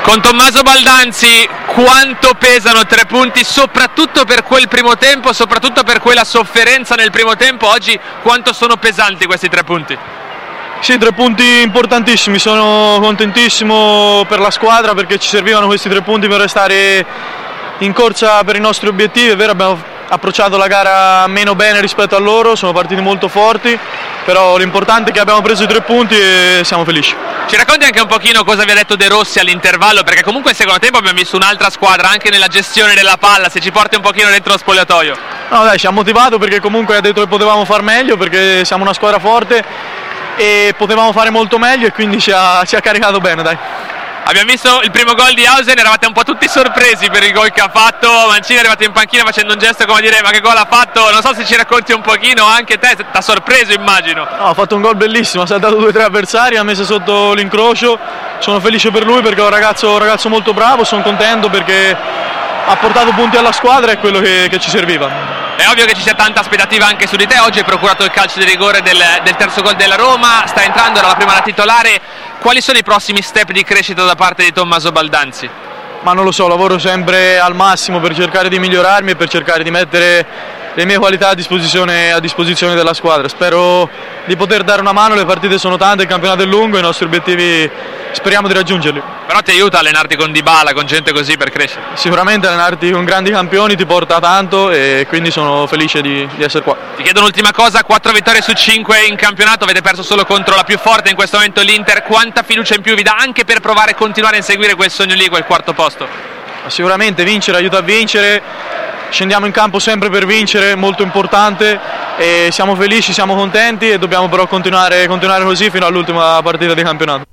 Con Tommaso Baldanzi, quanto pesano 3 punti, soprattutto per quel primo tempo, soprattutto per quella sofferenza nel primo tempo? Oggi quanto sono pesanti questi 3 punti? Sì, 3 punti importantissimi, sono contentissimo per la squadra perché ci servivano questi 3 punti per restare in corsa per i nostri obiettivi. È vero, abbiamo approcciato la gara meno bene rispetto a loro, sono partiti molto forti, però l'importante è che abbiamo preso i 3 punti e siamo felici. Ci racconti anche un pochino cosa vi ha detto De Rossi all'intervallo, perché comunque il secondo tempo abbiamo visto un'altra squadra anche nella gestione della palla, se ci porti un pochino dentro lo spogliatoio. No dai, ci ha motivato perché comunque ha detto che potevamo far meglio, perché siamo una squadra forte e potevamo fare molto meglio e quindi ci ha caricato bene, dai. Abbiamo visto il primo gol di Hausen, eravate un po' tutti sorpresi per il gol che ha fatto. Mancini è arrivato in panchina facendo un gesto come dire: ma che gol ha fatto? Non so se ci racconti un pochino, anche te, ti ha sorpreso immagino. No, ha fatto un gol bellissimo, ha saltato 2 o 3 avversari, ha messo sotto l'incrocio. Sono felice per lui perché è un ragazzo molto bravo, sono contento perché ha portato punti alla squadra e è quello che ci serviva. È ovvio che ci sia tanta aspettativa anche su di te, oggi hai procurato il calcio di rigore del terzo gol della Roma, sta entrando, era la prima da titolare. Quali sono i prossimi step di crescita da parte di Tommaso Baldanzi? Ma non lo so, lavoro sempre al massimo per cercare di migliorarmi e per cercare di mettere le mie qualità a disposizione della squadra. Spero di poter dare una mano, le partite sono tante, il campionato è lungo, i nostri obiettivi speriamo di raggiungerli. Però ti aiuta a allenarti con Dybala, con gente così per crescere? Sicuramente allenarti con grandi campioni ti porta tanto e quindi sono felice di essere qua. Ti chiedo un'ultima cosa, 4 vittorie su 5 in campionato, avete perso solo contro la più forte in questo momento, l'Inter. Quanta fiducia in più vi dà anche per provare a continuare a inseguire quel sogno lì, quel quarto posto? Sicuramente vincere aiuta a vincere, scendiamo in campo sempre per vincere, molto importante, e siamo felici, siamo contenti e dobbiamo però continuare così fino all'ultima partita di campionato.